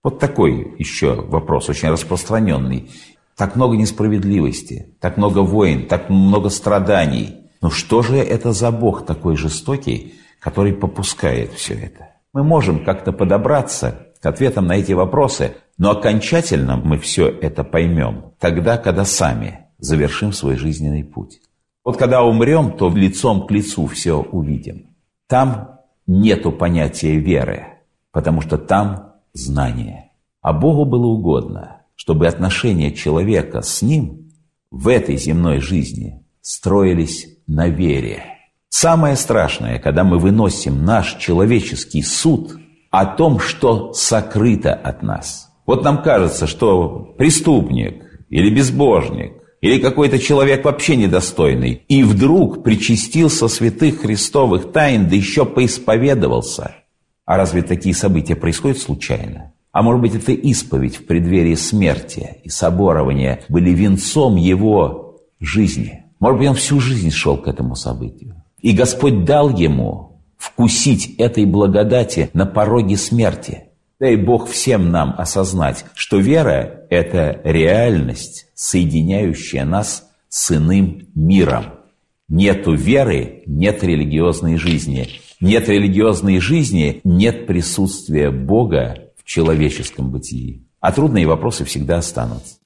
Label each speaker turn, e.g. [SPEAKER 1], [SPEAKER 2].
[SPEAKER 1] Вот такой еще вопрос, очень распространенный. Так много несправедливости, так много войн, так много страданий. Но что же это за Бог такой жестокий, который попускает все это? Мы можем как-то подобраться к ответам на эти вопросы, но окончательно мы все это поймем тогда, когда сами завершим свой жизненный путь. Вот когда умрем, то лицом к лицу все увидим. Там нету понятия веры, потому что там знание. А Богу было угодно, чтобы отношения человека с Ним в этой земной жизни строились на вере. Самое страшное, когда мы выносим наш человеческий суд о том, что сокрыто от нас. Вот нам кажется, что преступник или безбожник, или какой-то человек вообще недостойный, и вдруг причастился святых христовых тайн, да еще поисповедовался. А разве такие события происходят случайно? А может быть, это исповедь в преддверии смерти и соборования были венцом его жизни? Может быть, он всю жизнь шел к этому событию. И Господь дал ему вкусить этой благодати на пороге смерти. Дай Бог всем нам осознать, что вера – это реальность, соединяющая нас с иным миром. Нету веры – нет религиозной жизни. Нет религиозной жизни – нет присутствия Бога в человеческом бытии. А трудные вопросы всегда останутся.